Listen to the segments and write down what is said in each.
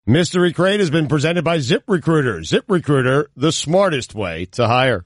Mystery Crate has been presented by ZipRecruiter. ZipRecruiter, the smartest way to hire.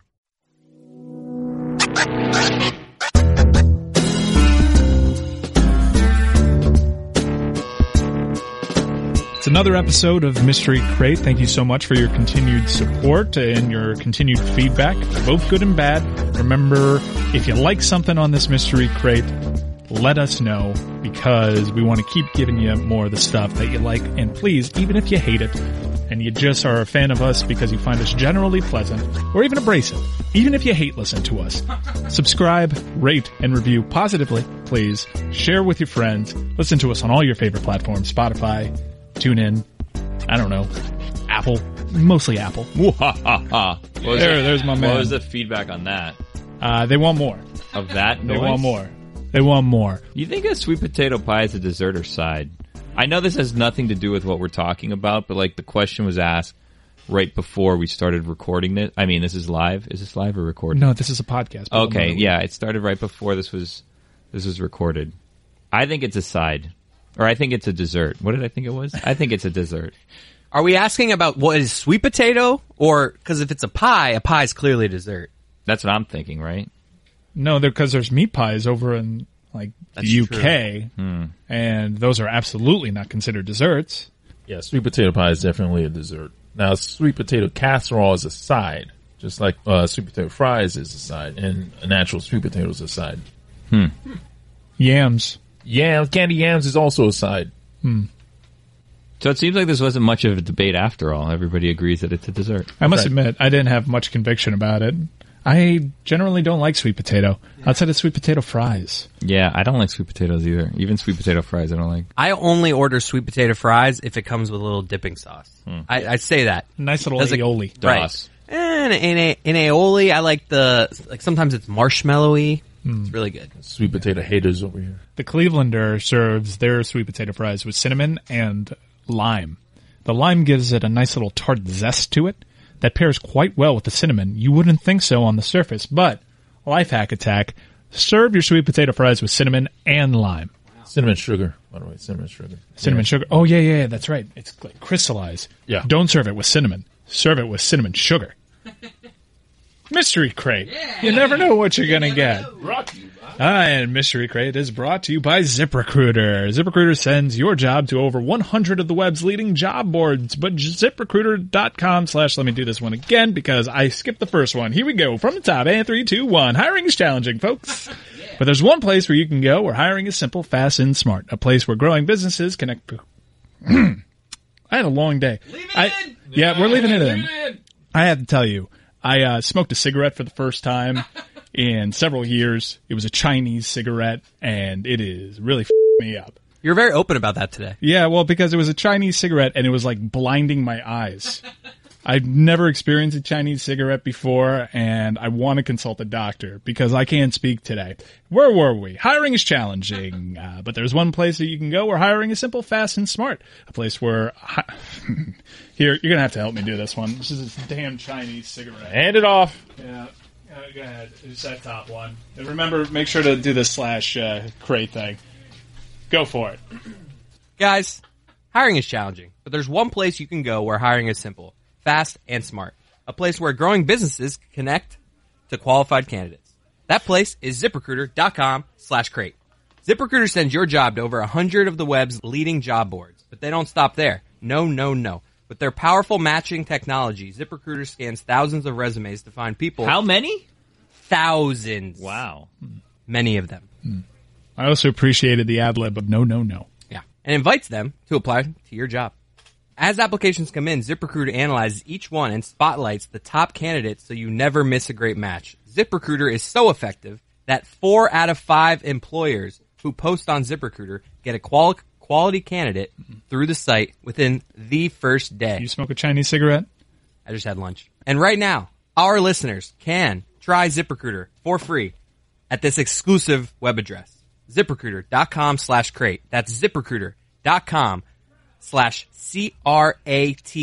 It's another episode of Mystery Crate. Thank you so much for your continued support and your continued feedback, both good and bad. Remember, if you like something on this Mystery Crate, let us know, because we want to keep giving you more of the stuff that you like. And please, even if you hate it and you just are a fan of us because you find us generally pleasant or even abrasive, even if you hate listen to us, subscribe, rate, and review positively, please. Share with your friends. Listen to us on all your favorite platforms, Spotify, TuneIn, I don't know, Apple, mostly Apple. There's my man. What was the feedback on that? They want more. Of that noise? They want more. They want more. You think a sweet potato pie is a dessert or side? I know this has nothing to do with what we're talking about, but like the question was asked right before we started recording it. I mean, this is live. Is this live or recorded? No, this is a podcast. Okay, yeah, it started right before this was recorded. I think it's a side. Or I think it's a dessert. What did I think it was? I think it's a dessert. Are we asking about what is sweet potato? Or, because if it's a pie is clearly a dessert. That's what I'm thinking, right? No, because there's meat pies over in like the UK, and those are absolutely not considered desserts. Yeah, sweet potato pie is definitely a dessert. Now, sweet potato casserole is a side, just like sweet potato fries is a side, and a natural sweet potato is a side. Yams. Candy yams is also a side. So it seems like this wasn't much of a debate after all. Everybody agrees that it's a dessert. I must admit, I didn't have much conviction about it. I generally don't like sweet potato, outside of sweet potato fries. Yeah, I don't like sweet potatoes either. Even sweet potato fries I don't like. I only order sweet potato fries if it comes with a little dipping sauce. I say that. Nice little aioli. Right. And in aioli, I like sometimes it's marshmallowy. It's really good. Sweet potato haters over here. The Clevelander serves their sweet potato fries with cinnamon and lime. The lime gives it a nice little tart zest to it that pairs quite well with the cinnamon. You wouldn't think so on the surface, but life hack attack, serve your sweet potato fries with cinnamon and lime. Cinnamon sugar, by the way, cinnamon sugar. Cinnamon sugar. Oh, yeah, that's right. It's like crystallized. Yeah. Don't serve it with cinnamon. Serve it with cinnamon sugar. Mystery Crate. Yeah. You never know what you're going to get. And Mystery Crate is brought to you by ZipRecruiter. ZipRecruiter sends your job to over 100 of the web's leading job boards. But ZipRecruiter.com/ let me do this one again because I skipped the first one. Here we go. From the top. And 3, 2, 1. Hiring is challenging, folks. But there's one place where you can go where hiring is simple, fast, and smart. A place where growing businesses connect. I had a long day. Yeah, we're leaving it in. I have to tell you, I smoked a cigarette for the first time in several years. It was a Chinese cigarette, and it is really me up. You're very open about that today. Yeah, well, because it was a Chinese cigarette, and it was like blinding my eyes. I've never experienced a Chinese cigarette before, and I want to consult a doctor because I can't speak today. Where were we? Hiring is challenging, but there's one place that you can go where hiring is simple, fast, and smart. A place where... Here, you're going to have to help me do this one. This is this damn Chinese cigarette. Hand it off. Yeah. Go ahead. It's that top one. And remember, make sure to do the / crate thing. Go for it. Guys, hiring is challenging, but there's one place you can go where hiring is simple, fast, and smart. A place where growing businesses connect to qualified candidates. That place is ZipRecruiter.com/crate. ZipRecruiter sends your job to over 100 of the web's leading job boards, but they don't stop there. No. With their powerful matching technology, ZipRecruiter scans thousands of resumes to find people. How many? Thousands. Wow. Many of them. I also appreciated the ad-lib of no. Yeah. And invites them to apply to your job. As applications come in, ZipRecruiter analyzes each one and spotlights the top candidates so you never miss a great match. ZipRecruiter is so effective that 4 out of 5 employers who post on ZipRecruiter get a quality candidate through the site within the first day. You smoke a Chinese cigarette? I just had lunch. And right now, our listeners can try ZipRecruiter for free at this exclusive web address. ZipRecruiter.com/crate. That's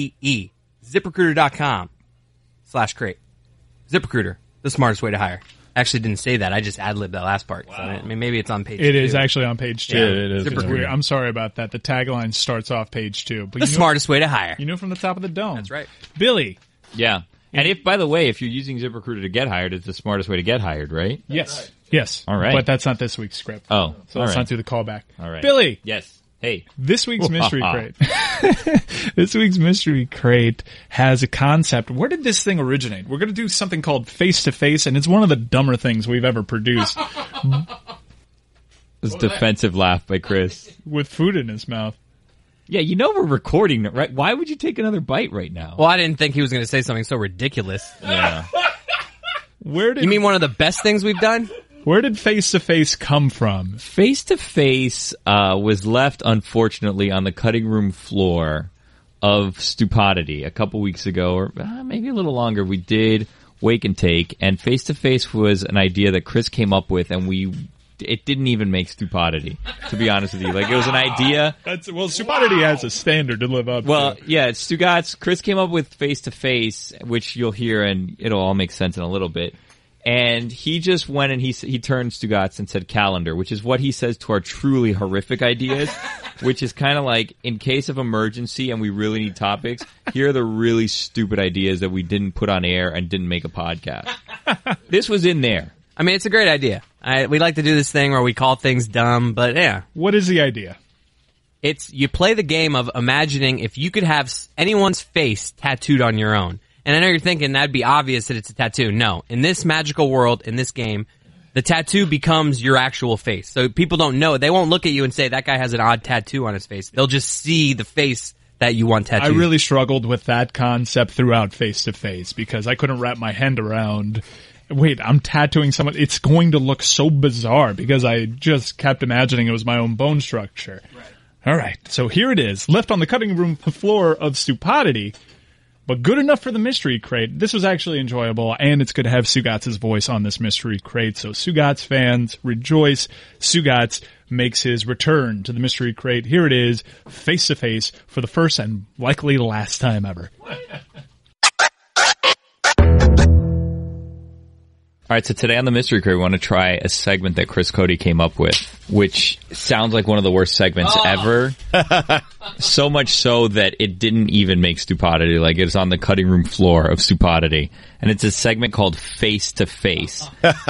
ZipRecruiter.com/CRATE. ZipRecruiter.com/crate. ZipRecruiter, the smartest way to hire. actually didn't say that. I just ad-libbed that last part. Wow. So, I mean, maybe it's on page 2. It is actually on page 2. Yeah, it is. ZipRecruiter. I'm sorry about that. The tagline starts off page 2. But the smartest way to hire. You know from the top of the dome. That's right. Billy. Yeah. And if, by the way, if you're using ZipRecruiter to get hired, it's the smartest way to get hired, right? Yes. Right. Yes. All right. But that's not this week's script. Oh. So let's not do the callback. All right. Billy. Yes. Hey. This week's Mystery Crate. This week's Mystery Crate has a concept. Where did this thing originate? We're going to do something called Face to Face, and it's one of the dumber things we've ever produced. This defensive laugh by Chris. With food in his mouth. Yeah, you know we're recording, right? Why would you take another bite right now? Well, I didn't think he was going to say something so ridiculous. Yeah. You mean one of the best things we've done? Where did Face to Face come from? Face to Face was left, unfortunately, on the cutting room floor of Stupodity a couple weeks ago, or maybe a little longer. We did Wake and Take, and Face to Face was an idea that Chris came up with, and it didn't even make Stupodity, to be honest with you. Like, it was an idea. Stupodity has a standard to live up to. Well, yeah, it's Stugatz. Chris came up with Face to Face, which you'll hear, and it'll all make sense in a little bit. And he just went and he turned Stugatz and said calendar, which is what he says to our truly horrific ideas, which is kind of like, in case of emergency and we really need topics, here are the really stupid ideas that we didn't put on air and didn't make a podcast. This was in there. I mean, it's a great idea. We like to do this thing where we call things dumb, but yeah. What is the idea? It's, you play the game of imagining if you could have anyone's face tattooed on your own. And I know you're thinking that'd be obvious that it's a tattoo. No. In this magical world, in this game, the tattoo becomes your actual face. So people don't know. They won't look at you and say, that guy has an odd tattoo on his face. They'll just see the face that you want tattooed. I really struggled with that concept throughout Face to Face because I couldn't wrap my hand around, wait, I'm tattooing someone. It's going to look so bizarre because I just kept imagining it was my own bone structure. Right. All right. So here it is, left on the cutting room floor of Stupodity. But good enough for the Mystery Crate. This was actually enjoyable, and it's good to have Stugatz's voice on this Mystery Crate. So Stugatz fans, rejoice. Stugatz makes his return to the Mystery Crate. Here it is, face to face, for the first and likely last time ever. All right, so today on the Mystery Crate, we want to try a segment that Chris Cody came up with, which sounds like one of the worst segments ever. So much so that it didn't even make Stupodity. Like, it's on the cutting room floor of Stupodity. And it's a segment called Face to Face.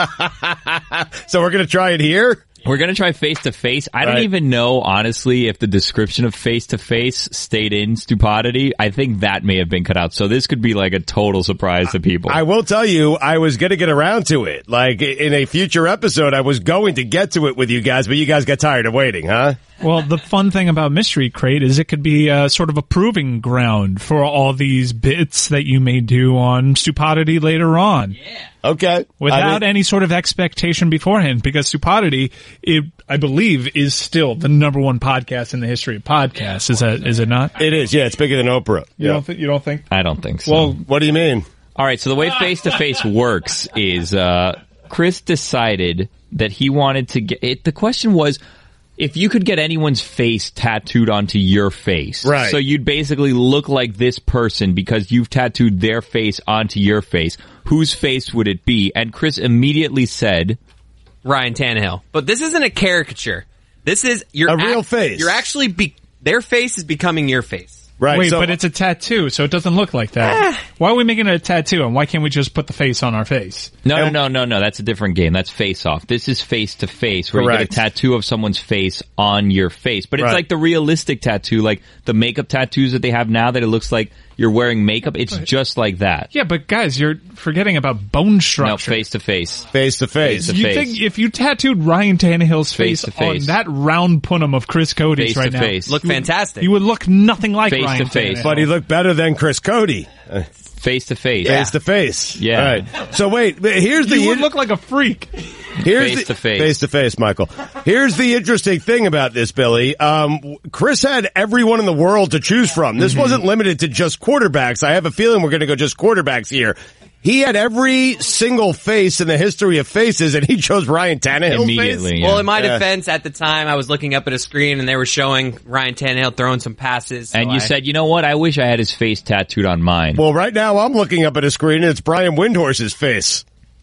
So we're going to try it here? We're going to try Face to Face. I don't even know, honestly, if the description of Face to Face stayed in Stupodity. I think that may have been cut out. So this could be like a total surprise to people. I will tell you, I was going to get around to it. Like, in a future episode, I was going to get to it with you guys, but you guys got tired of waiting, huh? Well, the fun thing about Mystery Crate is it could be sort of a proving ground for all these bits that you may do on Stupodity later on. Yeah. Okay. Without any sort of expectation beforehand, because Stupodity, I believe, is still the #1 podcast in the history of podcasts. Is it not? It is, yeah. It's bigger than Oprah. You don't think? I don't think so. Well, what do you mean? All right, so the way Face to Face works is Chris decided that he wanted to get it. The question was, if you could get anyone's face tattooed onto your face. Right. So you'd basically look like this person because you've tattooed their face onto your face. Whose face would it be? And Chris immediately said, Ryan Tannehill. But this isn't a caricature. This is a real face. You're actually their face is becoming your face. Right. Wait, but it's a tattoo, so it doesn't look like that. Why are we making it a tattoo, and why can't we just put the face on our face? No. That's a different game. That's Face Off. This is Face to Face, where Correct. you get a tattoo of someone's face on your face. But it's like the realistic tattoo, like the makeup tattoos that they have now that it looks like you're wearing makeup. It's just like that. Yeah, but guys, you're forgetting about bone structure. No, Face to Face. Face to face. You think if you tattooed Ryan Tannehill's face on that round punum of Chris Cody's right now, look fantastic. You would look nothing like Face Ryan to face. Tannehill. But he looked better than Chris Cody. Face to face. Face to face. Yeah. Right. So wait, here's the... You would look like a freak. Face to face. Face to face, Michael. Here's the interesting thing about this, Billy. Chris had everyone in the world to choose from. This wasn't limited to just quarterbacks. I have a feeling we're going to go just quarterbacks here. He had every single face in the history of faces, and he chose Ryan Tannehill's immediately. face. Yeah. Well, in my defense, at the time, I was looking up at a screen, and they were showing Ryan Tannehill throwing some passes. And you said, you know what? I wish I had his face tattooed on mine. Well, right now I'm looking up at a screen, and it's Brian Windhorse's face.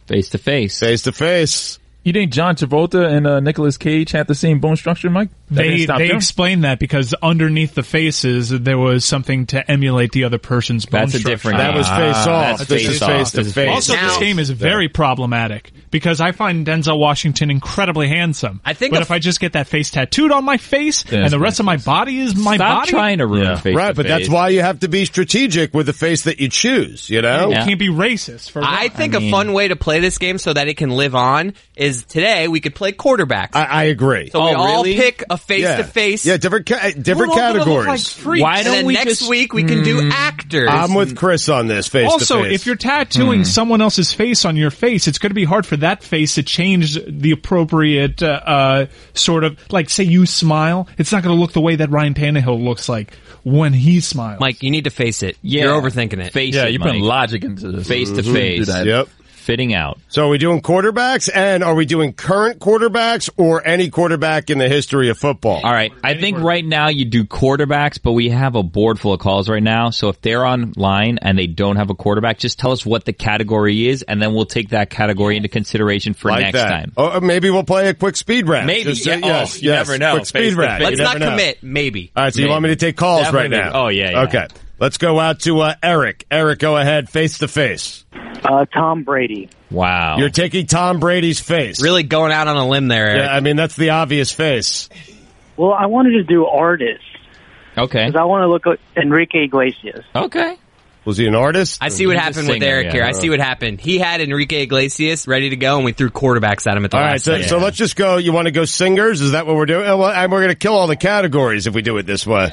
Face to face. Face to face. You think John Travolta and Nicolas Cage had the same bone structure, Mike? That didn't They stop them? explained that because underneath the faces there was something to emulate the other person's bone That's a structure. different That game. was face off. That's This is face off. face to This is face. Also, this game is very problematic because I find Denzel Washington incredibly handsome. I think but a- if I just get that face tattooed on my face and the rest of my body is my Stop body, trying to ruin Yeah. face Right, to but that's face. why you have to be strategic with the face that you choose, you know? you Yeah. can't be racist. For I one. think I mean- a fun way to play this game so that it can live on is today we could play quarterbacks. I agree. So we Oh, all really? pick a face-to-face. Yeah, different We're all gonna look categories. like freaks. Why And don't then we next just week we can do actors. I'm with Chris on this face Also, to face. if you're tattooing someone else's face on your face, it's going to be hard for that face to change the appropriate sort of, like, say you smile, it's not going to look the way that Ryan Tannehill looks like when he smiles. Mike, you need to face it. Yeah. You're overthinking it. Face Yeah, it, you put Mike. logic into this. Face to Do face. that. Yep. Fitting out. So are we doing quarterbacks, and are we doing current quarterbacks or any quarterback in the history of football? All right. I think right now you do quarterbacks, but we have a board full of calls right now. So if they're online and they don't have a quarterback, just tell us what the category is, and then we'll take that category into consideration for Like next that. time. Oh, maybe we'll play a quick speed round. Maybe. Just, Yeah. yes, You yes. never know. Quick speed Face to round. face. You Let's not never know. commit. Maybe. All right, so you want me to take calls right Definitely now? maybe. Oh, yeah, yeah. Okay. Let's go out to Eric. Eric, go ahead, face to face. Tom Brady. Wow. You're taking Tom Brady's face. Really going out on a limb there, Eric. Yeah, I mean, that's the obvious face. Well, I wanted to do artists Okay. because I want to look at Enrique Iglesias. Okay. Was he an artist? I see what He's a happened with singer, Eric yeah. here. I see what happened. He had Enrique Iglesias ready to go, and we threw quarterbacks at him at the All right, last so, second. so let's just go. You want to go singers? Is that what we're doing? Well, and we're going to kill all the categories if we do it this way.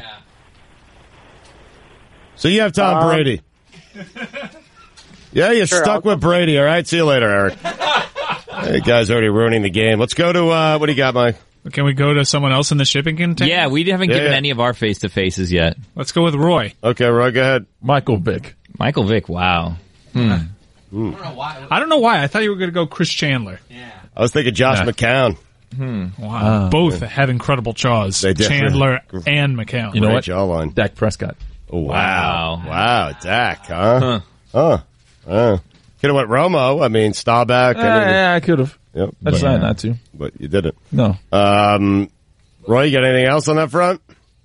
So you have Tom Brady. Yeah, you're Sure, stuck with Brady. All right, see you later, Eric. Hey, guy's already ruining the game. Let's go to, what do you got, Mike? Can we go to someone else in the shipping container? Yeah, we haven't Yeah, given yeah. any of our face to faces yet. Let's go with Roy. Okay, Roy, go ahead. Michael Vick. Michael Vick. Wow. I don't know why. I thought you were going to go Chris Chandler. I was thinking Josh Yeah. McCown. Wow. Both had incredible jaws. They did. Chandler and McCown. You know Great what? jawline. Dak Prescott. Oh, wow. Wow. Wow, Dak, huh? Could have went Romo. I mean, Staubach. Yeah, I could have. Yep, I but, decided not to. but you didn't. No. Roy, you got anything else on that front?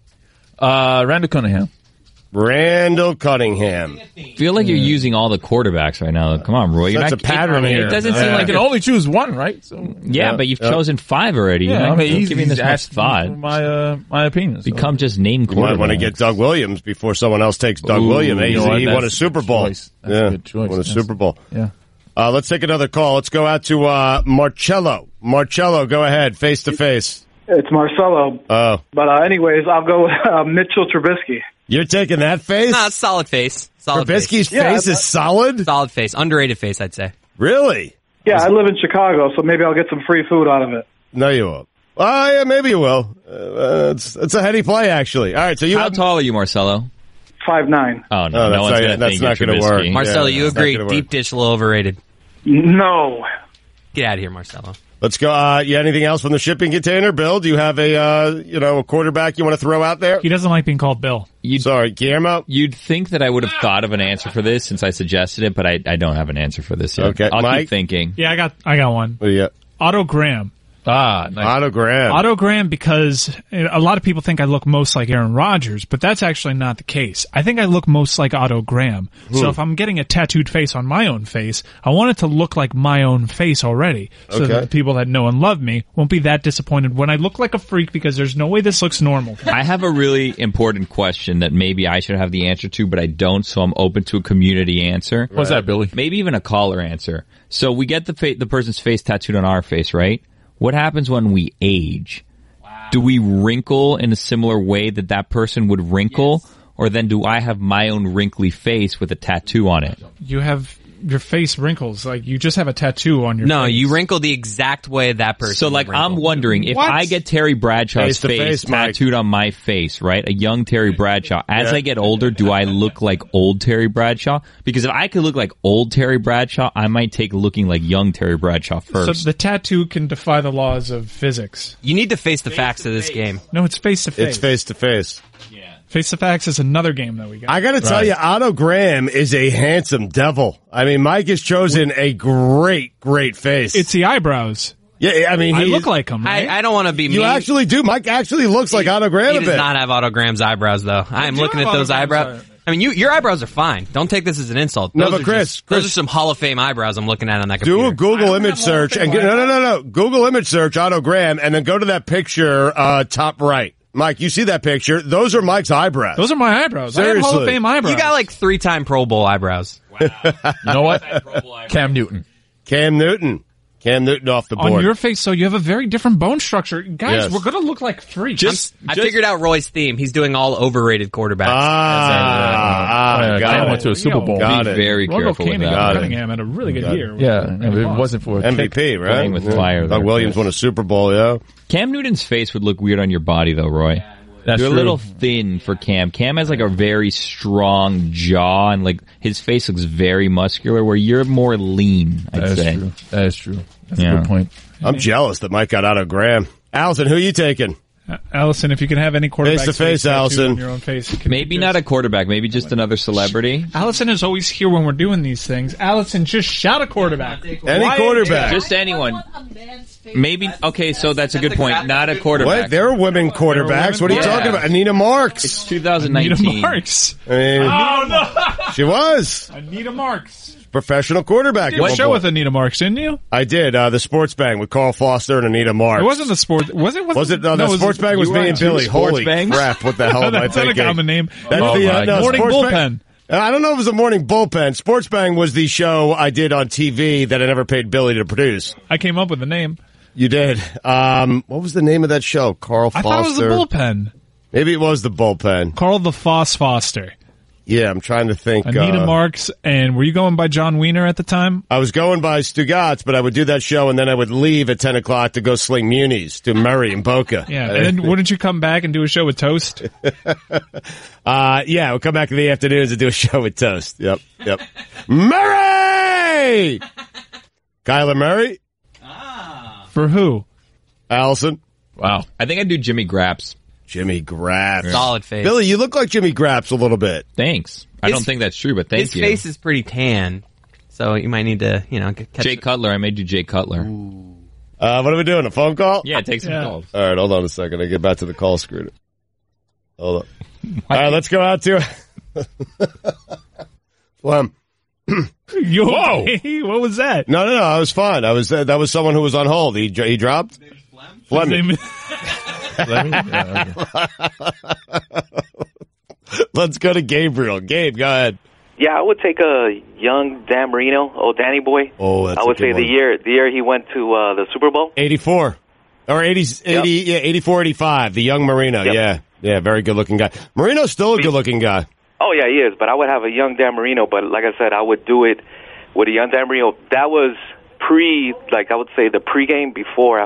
Randall Cunningham. Randall Cunningham. I feel like you're using all the quarterbacks right now. Come on, Roy. You're That's not, a pattern it, here. It doesn't Yeah. seem I like can you're, only choose one, right? So yeah, but you've chosen 5 already. You're yeah, not I mean, he's giving this much asking thought. for my opinion. So. Become just name You might want to quarterbacks. get Doug Williams before someone else takes Doug Ooh, Williams. you know what? He won a That's Super a good Bowl. choice. That's a good choice, Won a yes. Super Bowl. Yeah. Let's take another call. Let's go out to Marcello. Marcello, go ahead, face to face. It's Marcelo. Oh, But anyways, I'll go with Mitchell Trubisky. you're taking that face? Nah, solid face. Solid Trubisky's face. Yeah, face is solid? Solid face. Underrated face, I'd say. Really? Yeah, I live in Chicago, so maybe I'll get some free food out of it. No, you won't. Oh, yeah, maybe you will. It's a heady play, actually. All right, so you How have... tall are you, Marcelo? 5'9". Oh, no. Oh, no that's one's not- going to that's think not you're gonna Trubisky. work. Marcelo, Yeah, you it's not agree. gonna work. Deep dish a little overrated. No. Get out of here, Marcelo. Let's go. You anything else from the shipping container, Bill? Do you have a quarterback you want to throw out there? He doesn't like being called Bill. Sorry, Guillermo? You'd think that I would have thought of an answer for this since I suggested it, but I don't have an answer for this yet. Okay, I'll Mike? keep thinking. Yeah, I got one. What do you got? Otto Graham. Nice. Otto Graham. Otto Graham, because a lot of people think I look most like Aaron Rodgers, but that's actually not the case. I think I look most like Otto Graham. So if I'm getting a tattooed face on my own face, I want it to look like my own face already, so Okay. that the people that know and love me won't be that disappointed when I look like a freak, because there's no way this looks normal. I have a really important question that maybe I should have the answer to, but I don't, so I'm open to a community answer. What's that, Billy? Maybe even a caller answer. So we get the person's face tattooed on our face, right? What happens when we age? Do we wrinkle in a similar way that person would wrinkle? Or then do I have my own wrinkly face with a tattoo on it? You have your face wrinkles, like you just have a tattoo on your No, face. you wrinkle the exact way that person So, like, would wrinkle. I'm wondering, if What? I get Terry Bradshaw's Face-to-face, face Mike. tattooed on my face, right? A young Terry Bradshaw. As Yeah. I get older, do I look like old Terry Bradshaw? Because if I could look like old Terry Bradshaw, I might take looking like young Terry Bradshaw So first. the tattoo can defy the laws of physics. You need to face the facts of this game. No, it's face to face. It's face to face. Face to Facts is another game that we got. I got to tell you, Otto Graham is a handsome devil. I mean, Mike has chosen a great face. It's the eyebrows. Yeah, I mean, I look like him, right? I don't want to be mean. You actually do. Mike actually looks like Otto Graham He a bit. does not have Otto Graham's eyebrows, though. I am looking at those eyebrows. I mean, your eyebrows are fine. Don't take this as an insult. No, Those but are Chris, those are some Hall of Fame eyebrows I'm looking at on that Do computer. a Google image search and get, no. Google image search Otto Graham and then go to that picture, top right. Mike, you see that picture? Those are Mike's eyebrows. Those are my eyebrows. I have Hall of Seriously. Fame eyebrows. You got like 3-time Pro Bowl eyebrows. You know what? Cam Newton. Cam Newton off the board. on your face, so you have a very different bone structure. Guys, Yes. we're going to look like freaks. I figured out Roy's theme. He's doing all overrated quarterbacks. Got Cam it. went to a Super Bowl. Got Be it. very Rondo careful with Cunningham, that. Cunningham had a really good year. Yeah, if it wasn't for a kick. MVP, right? Playing with fire there, Doug Williams Chris. won a Super Bowl, yeah. Cam Newton's face would look weird on your body, though, Roy. That's You're true. a little thin for Cam. Cam has like a very strong jaw, and like his face looks very muscular. Where you're more lean, I'd That is say. true. That is true. That's Yeah. a good point. I'm jealous that Mike got Otto Graham. Allison, who are you taking? Allison, if you can have any quarterback Face-to-face, Allison. on your own face, it could Maybe be not this. a quarterback. Maybe just another celebrity. Allison is always here when we're doing these things. Allison, just shout a quarterback. Any quarterback. Just anyone. Maybe. Okay, so that's a good point. Not a quarterback. What? There are women quarterbacks. What are you Yeah. talking about? Anita Marks. It's 2019. Anita Marks. I mean, Oh, no. she was Anita Marks. professional quarterback. You at did a one show point. with Anita Marks, didn't you? I did, the Sports Bang with Carl Foster and Anita Marks. It wasn't the sport. Was it? Was it? No, it the Sports Bang was you were me on and two Billy. Sports Holy bangs? crap, what the hell am I That's not a thinking? common name. That's Oh, my God. Morning Sports bullpen. Bang. I don't know if it was a morning bullpen. Sports Bang was the show I did on TV that I never paid Billy to produce. I came up with the name. You did. What was the name of that show? Carl I Foster. thought it was the bullpen. Maybe it was the bullpen. Carl the Foster. Yeah, I'm trying to think. Anita Marks, and were you going by John Wiener at the time? I was going by Stugatz, but I would do that show and then I would leave at 10 o'clock to go sling munis to Murray and Boca. Yeah, and then wouldn't you come back and do a show with Toast? Yeah, we'll come back in the afternoons and do a show with Toast. Yep. Murray! Kyler Murray? For who? Allison? Wow. I think I'd do Jimmy Graps. Jimmy Graps. Solid face. Billy, you look like Jimmy Graps a little bit. Thanks. I His- don't think that's true, but thank His you. face is pretty tan, so you might need to, catch Jay Cutler. I made you Jay Cutler. What are we doing? A phone call? Yeah, take some Yeah. calls. All right, hold on a second. I get back to the call screen. Hold on. All right, let's go out to Flem. Whoa! What was that? No, I was fine. I was that was someone who was on hold. He dropped. Fleming. Let's go to Gabriel. Gabe, go ahead. Yeah, I would take a young Dan Marino, Danny boy. Oh, that's I would a good say one. the year he went to the Super Bowl. 84 or 80, yeah, 84, 85. The young Marino. Yep. Yeah, very good looking guy. Marino's still a good looking guy. Oh yeah, he is. But I would have a young Dan Marino. But like I said, I would do it with a young Dan Marino. That was I would say the pregame before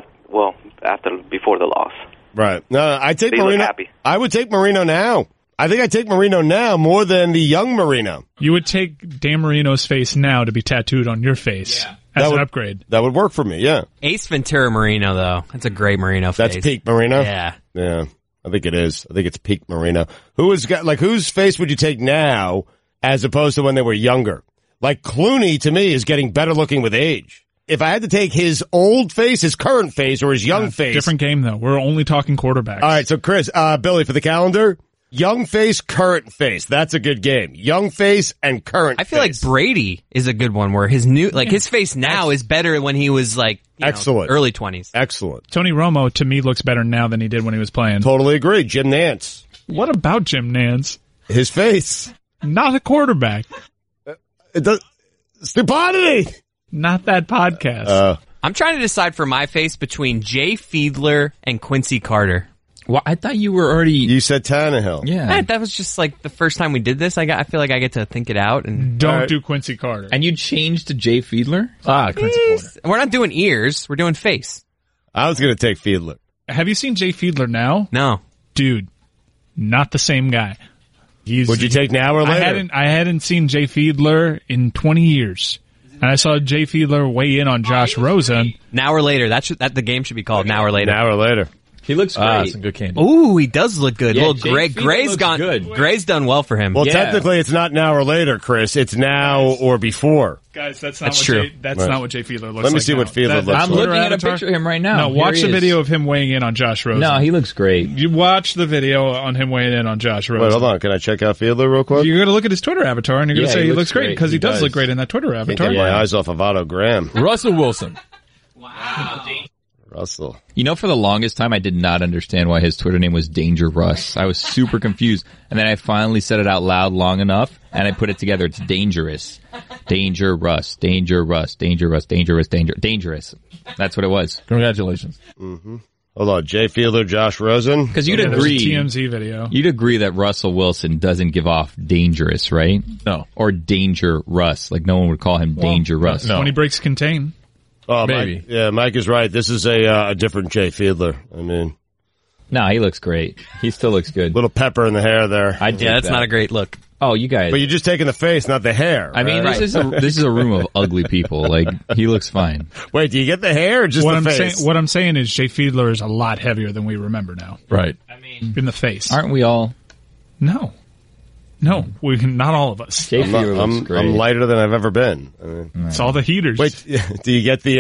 the loss. Right. No, I take They look Marino. happy. I would take Marino now. I think I take Marino now more than the young Marino. You would take Dan Marino's face now to be tattooed on your face as an upgrade. That would work for me. Yeah. Ace Ventura Marino, though. That's a great Marino face. That's peak Marino. Yeah. Yeah. I think it is. I think it's peak Marino. Whose face would you take now as opposed to when they were younger? Like Clooney to me is getting better looking with age. If I had to take his old face, his current face, or his young face. Different game, though. We're only talking quarterbacks. All right. So Chris, Billy, for the calendar, young face, current face. That's a good game. Young face and current I feel like face. Brady is a good one where his his face now is better when he was Excellent. early 20s. Excellent. Tony Romo, to me, looks better now than he did when he was playing. Totally agree. Jim Nance. What about Jim Nance? His face. Not a quarterback. It does, stupidity. Not that podcast. I'm trying to decide for my face between Jay Fiedler and Quincy Carter. Well, I thought you were already. You said Tannehill. Yeah. That was just the first time we did this. I feel like I get to think it out. And Don't do Quincy Carter. And you changed to Jay Fiedler? Quincy Carter. we're not doing ears. We're doing face. I was going to take Fiedler. Have you seen Jay Fiedler now? No. Dude, not the same guy. Would you take now or later? I hadn't seen Jay Fiedler in 20 years. And I saw Jay Fiedler weigh in on Josh Rosen. Now or later. That the game should be called Now or Later. Now or later. He looks great. Some good candy. Ooh, he does look good. Yeah, Little Jake Gray, Fiedler Gray's looks gone. good. Gray's done well for him. Well, Yeah. technically, it's not now or later, Chris. It's now or before. Guys, that's That's true. Not what Jay Fiedler looks like. Let me see now. what Fiedler looks I'm like. looking at a Avatar? picture of him right now. No, Here watch he the is. video of him weighing in on Josh Rosen. No, he looks great. You watch the video on him weighing in on Josh Rosen. Wait, hold on. Can I check out Fiedler real quick? You're going to look at his Twitter avatar and you're going to Yeah, say he he looks looks great great. because he He does does. look great in that Twitter Can't avatar. get my eyes off of Otto Graham. Russell Wilson. Russell. You know, for the longest time, I did not understand why his Twitter name was Danger Russ. I was super confused. And then I finally said it out loud long enough, and I put it together. It's dangerous. Danger Russ. Danger Russ. Danger Russ. Dangerous. Dangerous. That's what it was. Congratulations. Hold on. Jay Fiedler, Josh Rosen. Because you'd Yeah, there's a agree. TMZ video. You'd agree that Russell Wilson doesn't give off dangerous, right? No. Or Danger Russ. Like, no one would call him Danger Russ. no. When he breaks contain. Oh, Maybe. Mike is right. This is a different Jay Fiedler. I mean, No, he looks great. He still looks good. little pepper in the hair there. I Yeah, that's not a great look. Oh, you guys. But you're just taking the face, not the hair. I mean, right? this is a room of ugly people. Like, he looks fine. Wait, do you get the hair or just What the I'm face? saying, what I'm saying is Jay Fiedler is a lot heavier than we remember now. Right. In the face. Aren't we all? No, not all of us. Jay Fiedler looks I'm great. lighter than I've ever been. I mean, It's all the heaters. wait, do you get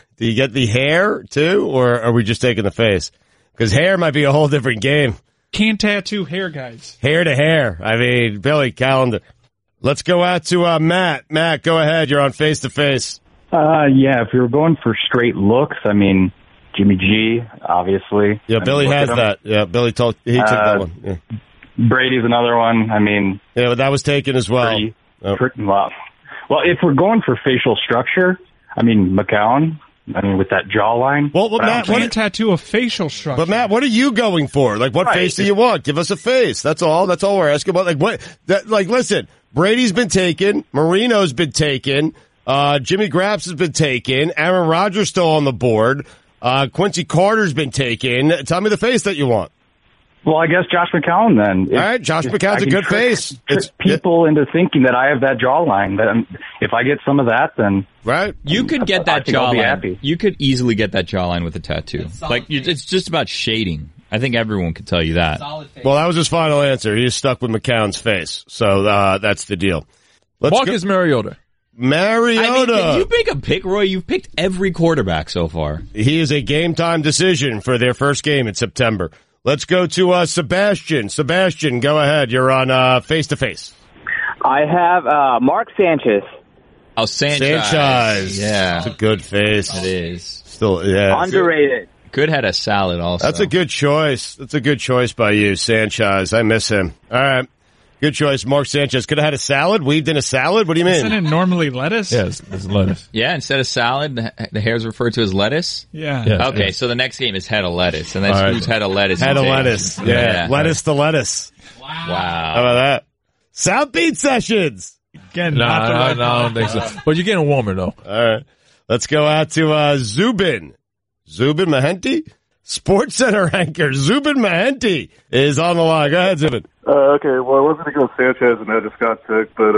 the hair too, or are we just taking the face? Because hair might be a whole different game. Can't tattoo hair, guys. Hair to hair. I mean, Billy Calendar. Let's go out to Matt. Matt, go ahead. You're on Face to Face. Yeah, if you're going for straight looks, I mean, Jimmy G, obviously. Yeah, Billy look has at him. that. Yeah, Billy took that one. Yeah. Brady's another one. I mean, Yeah, but that was taken as well. pretty, Oh. pretty well. Well, if we're going for facial structure, I mean, McCown, with that jawline. Well, But I Matt, don't Can't tattoo a facial structure. But Matt, what are you going for? Like, what Right. face do you want? Give us a face. That's all. That's all we're asking about. Like, what? Like, listen, Brady's been taken. Marino's been taken. Jimmy Graps has been taken. Aaron Rodgers still on the board. Quincy Carter's been taken. Tell me the face that you want. Well, I guess Josh McCown then. All right, Josh McCown's a good face. Trick people into thinking that I have that jawline. That if I get some of that, then right. You could get that I think I'll be jawline. happy. You could easily get that jawline with a tattoo. Like, it's just about shading. I think everyone could tell you that. Well, that was his final answer. He is stuck with McCown's face. So that's the deal. Let's Marcus Mariota. Mariota. I mean, you pick a pick, Roy. You've picked every quarterback so far. He is a game time decision for their first game in September. Let's go to Sebastian. Sebastian, go ahead. You're on Face to Face. I have Mark Sanchez. Oh, Sanchez. Yeah. It's a good face. It is. Still, yeah. Underrated. Could had a salad also. That's a good choice. That's a good choice by you, Sanchez. I miss him. All right. Good choice, Mark Sanchez. Could have had a salad, weaved in a salad? What do you mean? Isn't it normally lettuce? Yes, it's lettuce. Yeah, instead of salad, the hair's referred to as lettuce. Yeah. Yeah. Okay, so the next game is head of lettuce, and that's All right. who's head of lettuce. Head you of take. lettuce. Yeah. Lettuce to lettuce. Wow. How about that? South Beach Sessions. Again, No, not the right I don't think so. But you're getting warmer, though. All right. Let's go out to Zubin. Zubin Mahenti? Sports Center anchor Zubin Mahenti is on the line. Go ahead, Zubin. Okay, well, I was going to go Sanchez, and I just got sick, but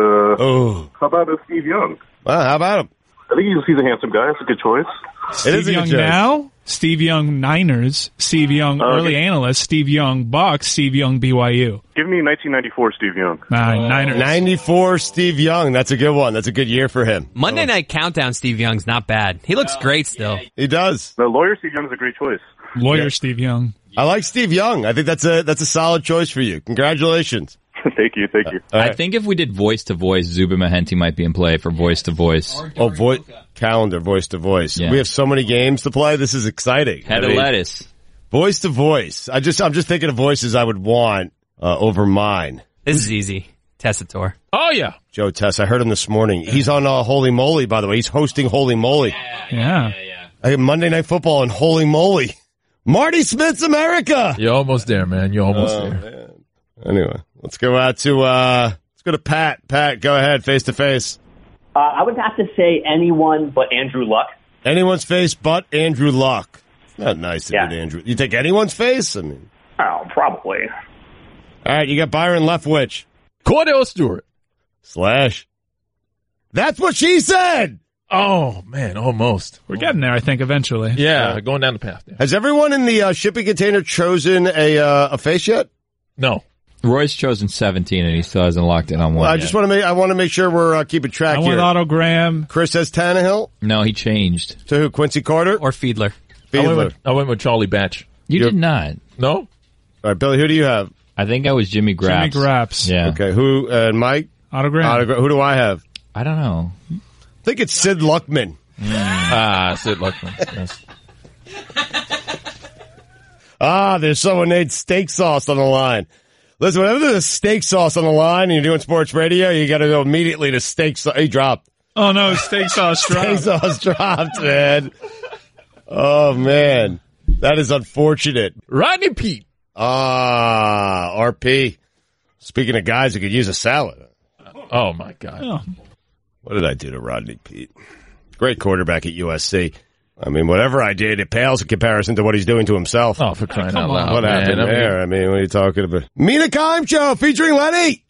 how about Steve Young? Well, how about him? I think he's a handsome guy. That's a good choice. Steve Young now, Steve Young Niners, Steve Young early analyst, Steve Young Bucks, Steve Young BYU. Give me 1994 Steve Young. Niners. 94 Steve Young. That's a good one. That's a good year for him. Monday Night Countdown Steve Young's not bad. He looks great still. He does. The lawyer Steve Young's a great choice. Lawyer Steve Young. I like Steve Young. I think that's a solid choice for you. Congratulations. Thank you. I think if we did voice to voice, Zubin Mahenti might be in play for voice to voice. Oh, calendar, voice to voice. Yeah. We have so many games to play. This is exciting. Head of lettuce. Voice to voice. I'm just thinking of voices I would want over mine. This is easy. Tessitore. Oh, yeah. Joe Tess. I heard him this morning. He's on Holy Moly, by the way. He's hosting Holy Moly. Yeah. I have Monday Night Football and Holy Moly. Marty Smith's America. You're almost there, man. You're almost there. Man. Anyway, let's go out to let's go to Pat. Pat, go ahead, face to face. I would have to say anyone but Andrew Luck. Anyone's face but Andrew Luck. It's not nice to get Andrew. You take anyone's face? I mean, Oh, probably. all right. You got Byron Leftwich. Cordell Stewart. Slash. That's what she said. Oh, man, almost. We're getting there, I think, eventually. Yeah, going down the path. Yeah. Has everyone in the shipping container chosen a face yet? No. Roy's chosen 17, and he still hasn't locked in on one. I just want to make sure we're keeping track I here. went Otto Graham. Chris has Tannehill. No, he changed. To who? Quincy Carter or Fiedler? I went with Charlie Batch. You did not. No. All right, Billy. Who do you have? I think I was Jimmy Graps. Jimmy Graps. Yeah. Okay. Who? Mike. Otto Graham. Who do I have? I don't know. I think it's Sid Luckman. Sid Luckman. Yes. There's someone named Steak Sauce on the line. Listen, whenever there's a steak sauce on the line and you're doing sports radio, you got to go immediately to steak sauce. He dropped. Oh, no, steak sauce dropped. Steak sauce dropped, man. Oh, man. That is unfortunate. Rodney Pete. RP. Speaking of guys who could use a salad. Oh, my God. Oh. What did I do to Rodney Pete? Great quarterback at USC. I mean, whatever I did, it pales in comparison to what he's doing to himself. Oh, for crying out loud. What happened there? I mean, what are you talking about? Mina Kimes Show featuring Lenny.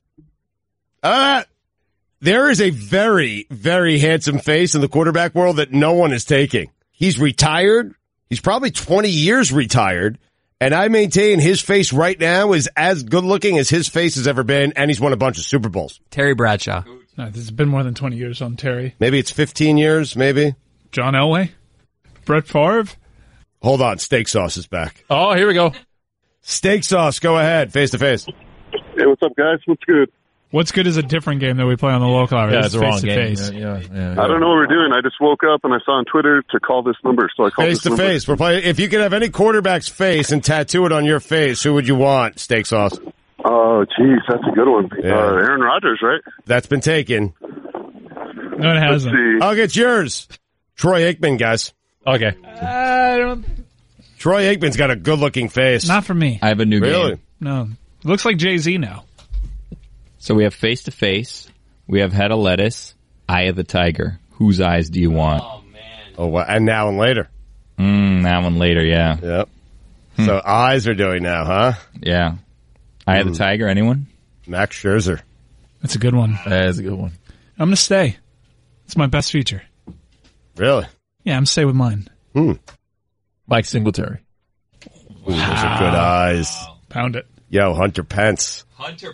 There is a very, very handsome face in the quarterback world that no one is taking. He's retired. He's probably 20 years retired. And I maintain his face right now is as good looking as his face has ever been. And he's won a bunch of Super Bowls. Terry Bradshaw. No, this has been more than 20 years on Terry. Maybe it's 15 years, maybe. John Elway? Brett Favre? Hold on. Steak Sauce is back. Oh, here we go. Steak Sauce, go ahead. Face to face. Hey, what's up, guys? What's good? What's good is a different game that we play on the local hour. Yeah, it's a wrong game. Face. Yeah. I don't know what we're doing. I just woke up and I saw on Twitter to call this number, so I called Face this to number. face. We're playing. If you could have any quarterback's face and tattoo it on your face, who would you want? Steak Sauce. Oh, geez, that's a good one. Yeah. Aaron Rodgers, right? That's been taken. No, it hasn't. Let's see. I'll get yours. Troy Aikman, guys. Okay. I don't... Troy Aikman's got a good-looking face. Not for me. I have a new Really? game. No. Looks like Jay-Z now. So we have face to face. We have head of lettuce. Eye of the tiger. Whose eyes do you want? Oh, wow. And now and later. Now and later, yeah. Yep. So eyes are doing now, huh? Yeah. Eye of the tiger, anyone? Max Scherzer. That's a good one. That's a good one. I'm going to stay. It's my best feature. Really? Yeah, I'm going to stay with mine. Mike Singletary. Ooh, those are good eyes. Pound it. Yo, Hunter Pence.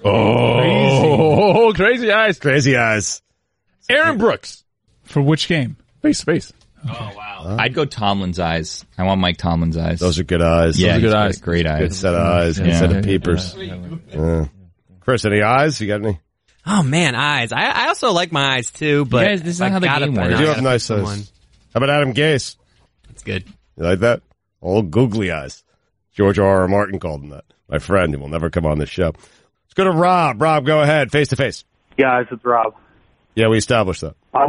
Oh, crazy eyes. Crazy eyes. Aaron Brooks. For which game? Face to face. Oh, wow. I'd go Tomlin's eyes. I want Mike Tomlin's eyes. Those are good eyes. Yeah, Those are good eyes. Great eyes. Good set of eyes. Good set of peepers. Yeah. Chris, any eyes? You got any? Oh man, eyes. I also like my eyes too, but guys, this is not how the game works. You do have nice eyes. How about Adam Gase? That's good. You like that? Old googly eyes. George R.R. Martin called him that. My friend, who will never come on this show. Let's go to Rob. Rob, go ahead. Face to face. Guys, it's Rob. Yeah, we established that. I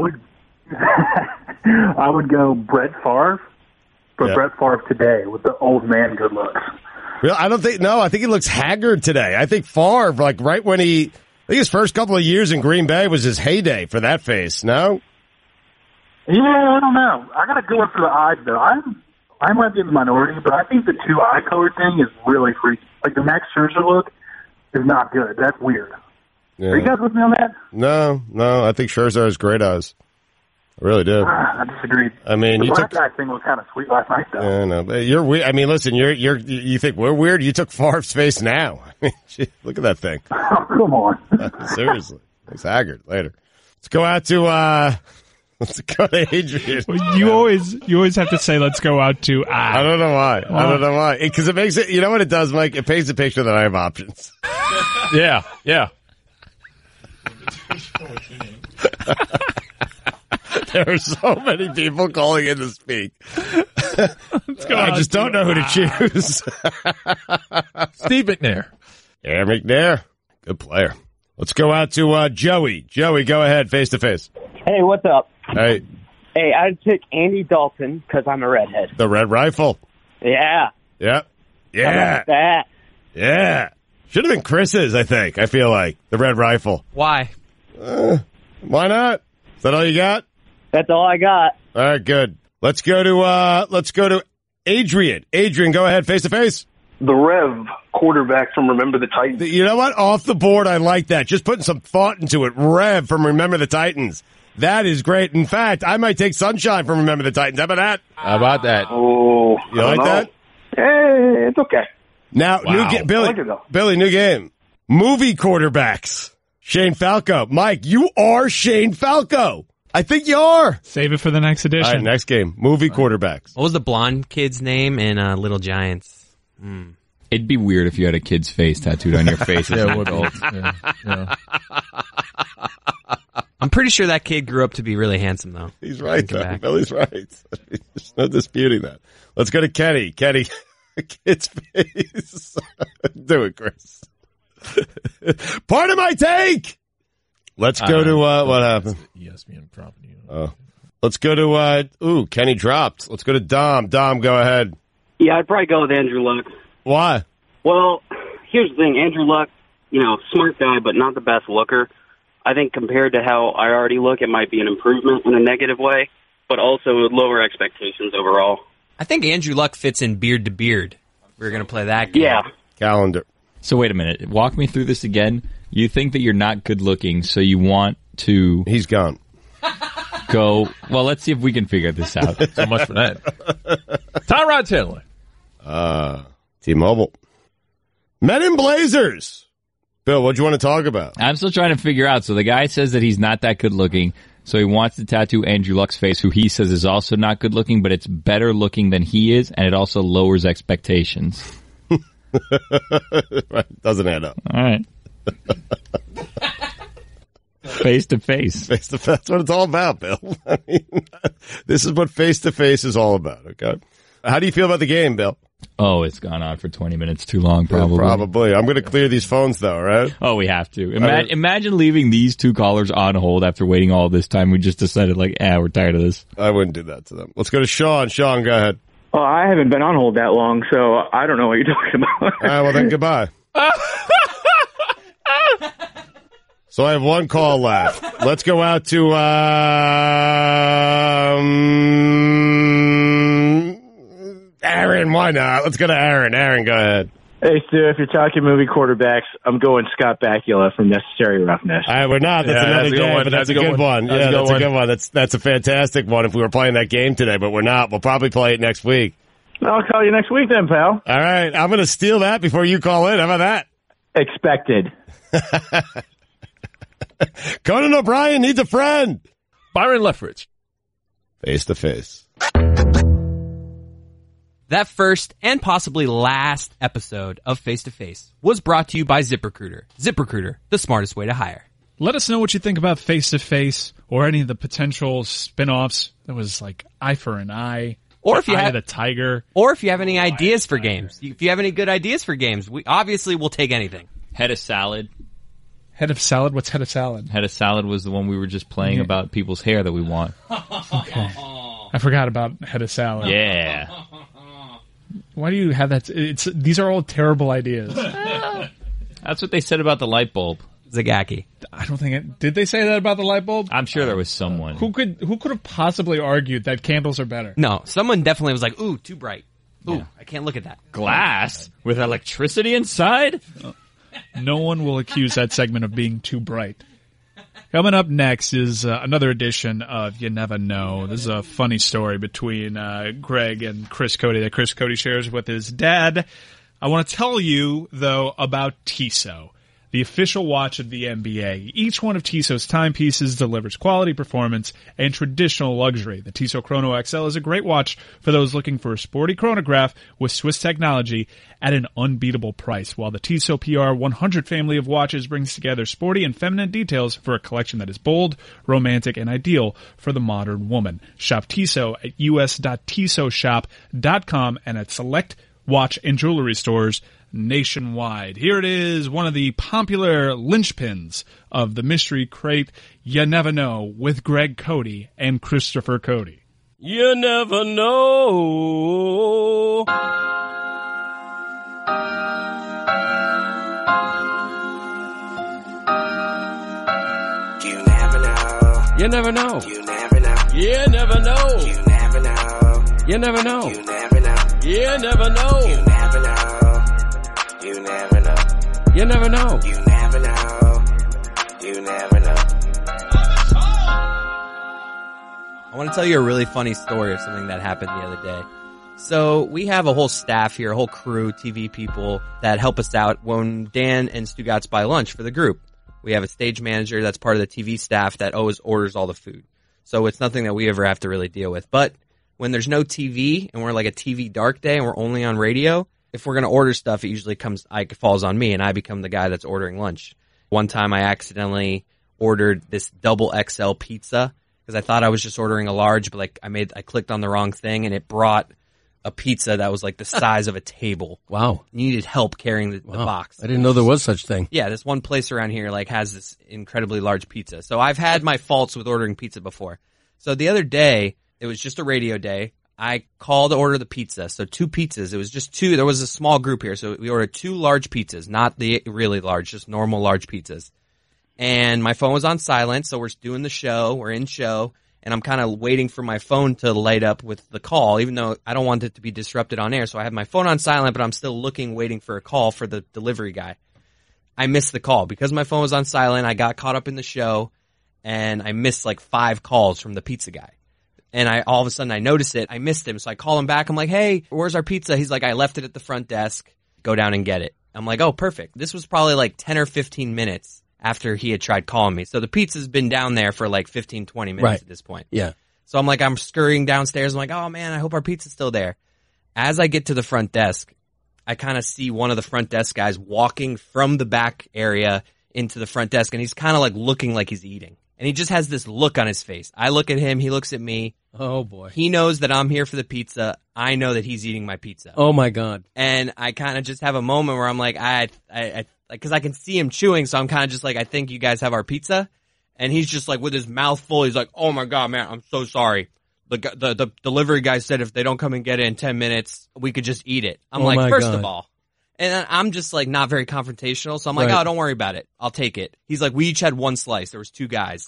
would go Brett Favre, but Yeah. Brett Favre today with the old man good looks. Really? I think he looks haggard today. I think Favre, like right when I think his first couple of years in Green Bay was his heyday for that face. No? Yeah, I don't know. I got to go up for the eyes though. I might be in the minority, but I think the two eye color thing is really freaky. Like the Max Scherzer look is not good. That's weird. Yeah. Are you guys with me on that? No. I think Scherzer has great eyes. I really do. I disagreed. I mean, the you black took. guy thing was kind of sweet last night though. Yeah, no, but you're weird. I mean, listen, you think we're weird? You took Favre's face now. I mean, shit, look at that thing. Oh, come on. Seriously, it's haggard. Later, let's go out to. Let's go to Adrian. Well, you always have to say, let's go out to I don't know why. I don't know why. Because it makes it, you know what it does, Mike? It paints a picture that I have options. Yeah. There are so many people calling in to speak. I just don't know who to choose. Steve McNair. Yeah, McNair. Good player. Let's go out to Joey. Joey, go ahead, face to face. Hey, what's up? Hey, Hey, I'd pick Andy Dalton because I'm a redhead. the Red Rifle. Yeah. Yep. How Yeah. about that? Yeah. Should have been Chris's, I think. I feel like. The Red Rifle. Why? Why not? Is that all you got? That's all I got. All right, good. Let's go to Adrian. Adrian, go ahead, face to face. The Rev quarterback from Remember the Titans. You know what? Off the board, I like that. Just putting some thought into it. Rev from Remember the Titans. That is great. In fact, I might take Sunshine from Remember the Titans. How about that? How about that? Oh, You like that? Hey, it's okay. Now, Wow. Billy, I like it, though. Billy, new game. Movie quarterbacks. Shane Falco. Mike, you are Shane Falco. I think you are. Save it for the next edition. All right, next game. Movie quarterbacks. What was the blonde kid's name in Little Giants? It'd be weird if you had a kid's face tattooed on your face as Yeah, an it would be. adult. Yeah. I'm pretty sure that kid grew up to be really handsome, though. He's right, Come though. back. Billy's right. There's no disputing that. Let's go to Kenny. Kenny, kid's face. Do it, Chris. Part of my take. Let's go to, what happened? ESPN property. Let's go to, Kenny dropped. Let's go to Dom. Dom, go ahead. Yeah, I'd probably go with Andrew Luck. Why? Well, here's the thing. Andrew Luck, smart guy, but not the best looker. I think compared to how I already look, it might be an improvement in a negative way, but also lower expectations overall. I think Andrew Luck fits in beard to beard. We're going to play that game. Yeah. Calendar. So wait a minute. Walk me through this again. You think that you're not good looking, so you want to... He's gone. Go... Well, let's see if we can figure this out. So much for that. Tyrod Taylor. T-Mobile. Men in Blazers. Bill, what do you want to talk about? I'm still trying to figure out. So the guy says that he's not that good looking, so he wants to tattoo Andrew Luck's face, who he says is also not good looking, but it's better looking than he is, and it also lowers expectations. Doesn't add up. All right. Face to face. Face to face. That's what it's all about, Bill. I mean, this is what face to face is all about, okay? How do you feel about the game, Bill? Oh, it's gone on for 20 minutes too long, probably. Probably. I'm going to clear these phones, though, right? Oh, we have to. Imagine leaving these two callers on hold after waiting all this time. We just decided, we're tired of this. I wouldn't do that to them. Let's go to Sean. Sean, go ahead. Well, I haven't been on hold that long, so I don't know what you're talking about. All right, well, then goodbye. So I have one call left. Let's go out to Aaron. Why not? Let's go to Aaron. Aaron, go ahead. Hey, Stu, if you're talking movie quarterbacks, I'm going Scott Bakula from Necessary Roughness. All right, we're not. That's another game, but that's a good one. Yeah, that's a good one. That's a fantastic one if we were playing that game today, but we're not. We'll probably play it next week. I'll call you next week then, pal. All right, I'm going to steal that before you call in. How about that? Expected. Conan O'Brien needs a friend. Byron Leftwich. Face to face. That first and possibly last episode of Face to Face was brought to you by ZipRecruiter. ZipRecruiter, the smartest way to hire. Let us know what you think about Face to Face or any of the potential spin-offs. That was like Eye for an Eye. Or if you Eye have of the Tiger. Or if you have any ideas for games. If you have any good ideas for games, we obviously will take anything. Head of salad. Head of salad? What's head of salad? Head of salad was the one we were just playing about people's hair that we want. Okay. I forgot about head of salad. Yeah. Why do you have that? These are all terrible ideas. That's what they said about the light bulb. Zagaki. I don't think it... Did they say that about the light bulb? I'm sure there was someone. Who could have possibly argued that candles are better? No, someone definitely was like, ooh, too bright. Ooh, yeah. I can't look at that. Glass with electricity inside? No one will accuse that segment of being too bright. Coming up next is another edition of You Never Know. This is a funny story between Greg and Chris Cody that Chris Cody shares with his dad. I want to tell you, though, about Tissot, the official watch of the NBA. Each one of Tissot's timepieces delivers quality performance and traditional luxury. The Tissot Chrono XL is a great watch for those looking for a sporty chronograph with Swiss technology at an unbeatable price, while the Tissot PR 100 family of watches brings together sporty and feminine details for a collection that is bold, romantic, and ideal for the modern woman. Shop Tissot at us.tissotshop.com and at select watch and jewelry stores nationwide. Here it is, one of the popular linchpins of the Mystery Crate, You Never Know, with Greg Cody and Christopher Cody. You never know. You never know. You never know. You never know. You never know. You never know. You never know. You never know. You never know. You never know. You never know. You never know. You never know. You never know. I want to tell you a really funny story of something that happened the other day. So we have a whole staff here, a whole crew, TV people that help us out when Dan and Stugatz buy lunch for the group. We have a stage manager that's part of the TV staff that always orders all the food. So it's nothing that we ever have to really deal with. But when there's no TV and we're like a TV dark day and we're only on radio, if we're going to order stuff, it usually falls on me and I become the guy that's ordering lunch. One time I accidentally ordered this double XL pizza because I thought I was just ordering a large, but I clicked on the wrong thing and it brought a pizza that was like the size of a table. Wow. You needed help carrying the box. I didn't know there was such thing. Yeah, this one place around here has this incredibly large pizza. So I've had my faults with ordering pizza before. So the other day, it was just a radio day. I called to order the pizza. So 2 pizzas. It was just 2. There was a small group here. So we ordered 2 large pizzas, not the really large, just normal large pizzas. And my phone was on silent. So we're doing the show. We're in show. And I'm kind of waiting for my phone to light up with the call, even though I don't want it to be disrupted on air. So I have my phone on silent, but I'm still waiting for a call for the delivery guy. I missed the call. Because my phone was on silent, I got caught up in the show, and I missed 5 calls from the pizza guy. And all of a sudden I noticed it. I missed him. So I call him back. I'm like, hey, where's our pizza? He's like, I left it at the front desk. Go down and get it. I'm like, oh, perfect. This was probably 10 or 15 minutes after he had tried calling me. So the pizza's been down there for 15, 20 minutes at this point. Yeah. So I'm scurrying downstairs. I'm like, oh man, I hope our pizza's still there. As I get to the front desk, I kind of see one of the front desk guys walking from the back area into the front desk, and he's kind of looking like he's eating. And he just has this look on his face. I look at him, he looks at me. Oh boy. He knows that I'm here for the pizza. I know that he's eating my pizza. Oh my God. And I kind of just have a moment where I'm like, because I can see him chewing, so I'm kind of just like, I think you guys have our pizza. And he's just with his mouth full, he's like, oh my God, man, I'm so sorry. The delivery guy said if they don't come and get it in 10 minutes, we could just eat it. I'm first of all. And I'm just not very confrontational, so I'm like, oh, don't worry about it. I'll take it. He's like, we each had 1 slice. There was 2 guys.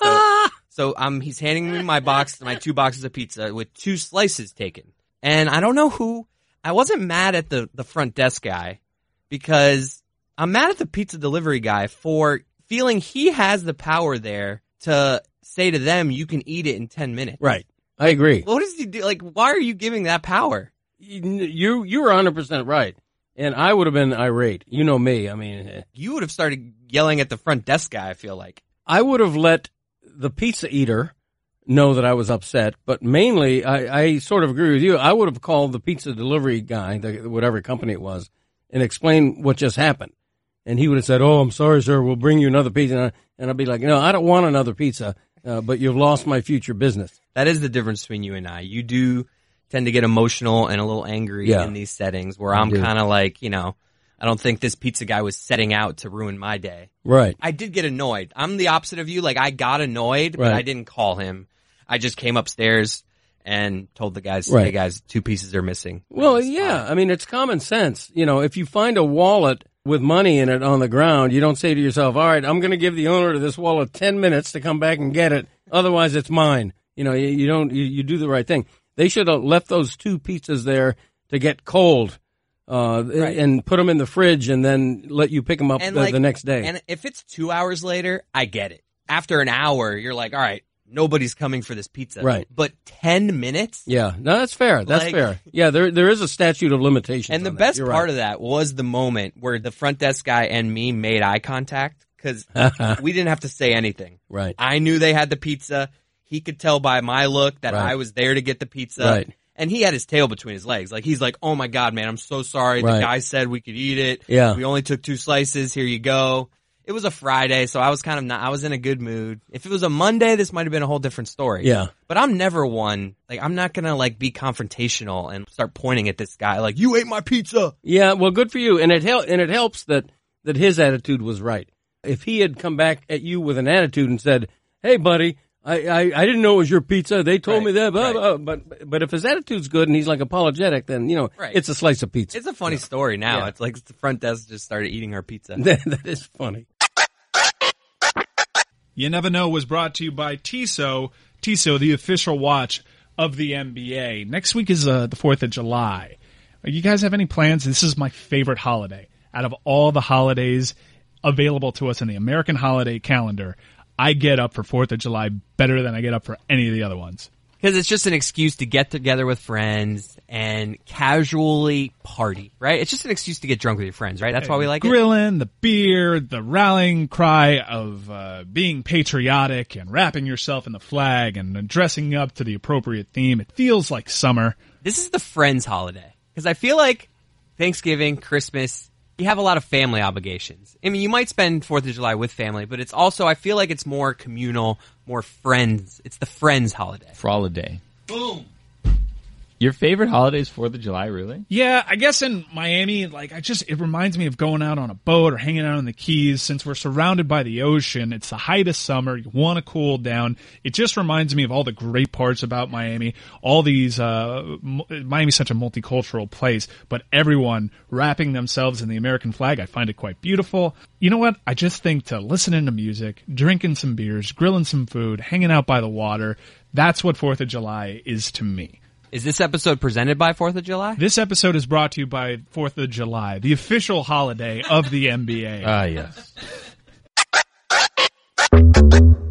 So he's handing me my 2 boxes of pizza with 2 slices taken. And I don't know I wasn't mad at the front desk guy because I'm mad at the pizza delivery guy for feeling he has the power there to say to them, you can eat it in 10 minutes. Right. I agree. What does he do? Why are you giving that power? You were 100% right. And I would have been irate. You know me. I mean, you would have started yelling at the front desk guy, I feel like. I would have let the pizza eater know that I was upset, but mainly I sort of agree with you. I would have called the pizza delivery guy, whatever company it was, and explained what just happened. And he would have said, oh, I'm sorry, sir, we'll bring you another pizza. And I'd be like, no, I don't want another pizza, but you've lost my future business. That is the difference between you and I. You do tend to get emotional and a little angry in these settings where I'm kind of I don't think this pizza guy was setting out to ruin my day. Right. I did get annoyed. I'm the opposite of you. I got annoyed, but I didn't call him. I just came upstairs and told the guys, hey guys, 2 pieces are missing. Well, yeah. I mean, it's common sense. If you find a wallet with money in it on the ground, you don't say to yourself, all right, I'm going to give the owner of this wallet 10 minutes to come back and get it. Otherwise, it's mine. You do the right thing. They should have left those 2 pizzas there to get cold, and put them in the fridge and then let you pick them up the next day. And if it's 2 hours later, I get it. After an hour, you're like, all right, nobody's coming for this pizza. Right. But 10 minutes? Yeah. No, that's fair. That's fair. Yeah, there is a statute of limitations. And the best part of that was the moment where the front desk guy and me made eye contact because we didn't have to say anything. Right. I knew they had the pizza. He could tell by my look that I was there to get the pizza. Right. And he had his tail between his legs. He's like, oh my God, man, I'm so sorry. The guy said we could eat it. Yeah. We only took 2 slices. Here you go. It was a Friday, so I was I was in a good mood. If it was a Monday, this might have been a whole different story. Yeah. But I'm never one, I'm not gonna be confrontational and start pointing at this guy you ate my pizza. Yeah, well, good for you. And it helps that his attitude was right. If he had come back at you with an attitude and said, hey buddy, I didn't know it was your pizza. They told me that, blah, blah. But if his attitude's good and he's apologetic, then it's a slice of pizza. It's a funny story now. Yeah. It's the front desk just started eating our pizza. That is funny. You Never Know was brought to you by Tissot. Tissot, the official watch of the NBA. Next week is the 4th of July. You guys have any plans? This is my favorite holiday. Out of all the holidays available to us in the American holiday calendar, I get up for 4th of July better than I get up for any of the other ones. Because it's just an excuse to get together with friends and casually party, right? It's just an excuse to get drunk with your friends, right? That's why we like it. Grilling, the beer, the rallying cry of being patriotic and wrapping yourself in the flag and dressing up to the appropriate theme. It feels like summer. This is the friends holiday. Because I feel like Thanksgiving, Christmas, you have a lot of family obligations. I mean, you might spend 4th of July with family, but it's also, I feel like it's more communal, more friends. It's the friends holiday. Froliday. Boom. Your favorite holiday is 4th of July, really? Yeah, I guess in Miami, it reminds me of going out on a boat or hanging out on the Keys. Since we're surrounded by the ocean, it's the height of summer. You want to cool down. It just reminds me of all the great parts about Miami. All these, Miami's such a multicultural place, but everyone wrapping themselves in the American flag, I find it quite beautiful. You know what? I just think to listening to music, drinking some beers, grilling some food, hanging out by the water, that's what 4th of July is to me. Is this episode presented by 4th of July? This episode is brought to you by 4th of July, the official holiday of the NBA. Ah, yes.